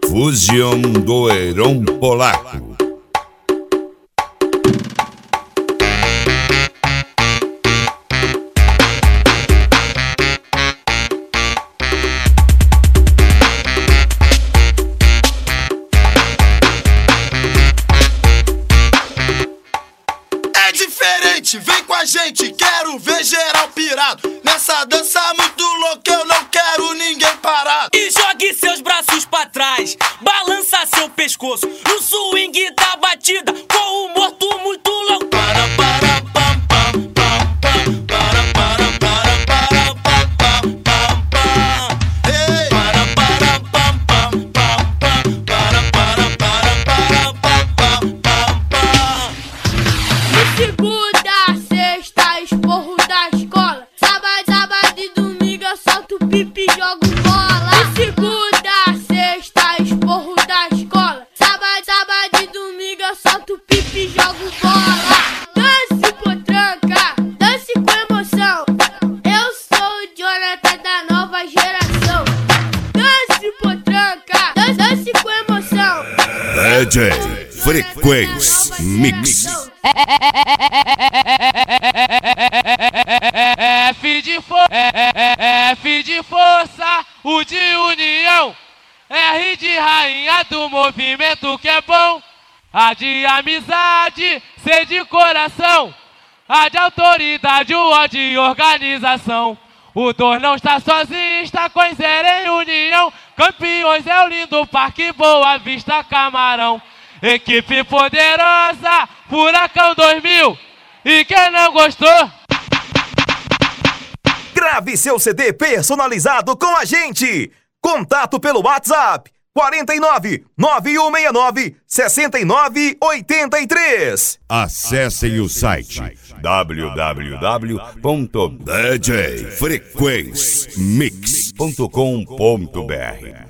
Fusion do Heron Polaco. É diferente, vem com a gente, quero ver geral pirado. Nessa dança muito louca eu não quero ninguém parado. E jogue seus braços pra trás, balança seu pescoço no swing da batida, com o morto muito louco. Para, para, pam, pam, pam, pam, para, para, para, para, pam, pam, pam. Ei, Para, para, pam, pam, pam, pam, para, para, pam, pam, pam. De segunda a sexta, esporro da escola. Sábado e domingo eu solto pipi e jogo bola. De segunda a sexta, esporro da escola. Sábado e domingo eu solto pipi e jogo bola. Dance potranca, dance com emoção. Eu sou o Jonathan da nova geração. Dance potranca, dance com emoção. DJ Frequência Mix. F de força, U de união, R de rainha do movimento que é bom, A de amizade, C de coração, A de autoridade, o O de organização. O Dor não está sozinho, está com zero em união. Campeões é o lindo Parque Boa Vista Camarão. Equipe poderosa, Furacão 2000. E quem não gostou? Grave seu CD personalizado com a gente. Contato pelo WhatsApp 49 9169 6983. Acessem o site www.djfrequencemix.com.br.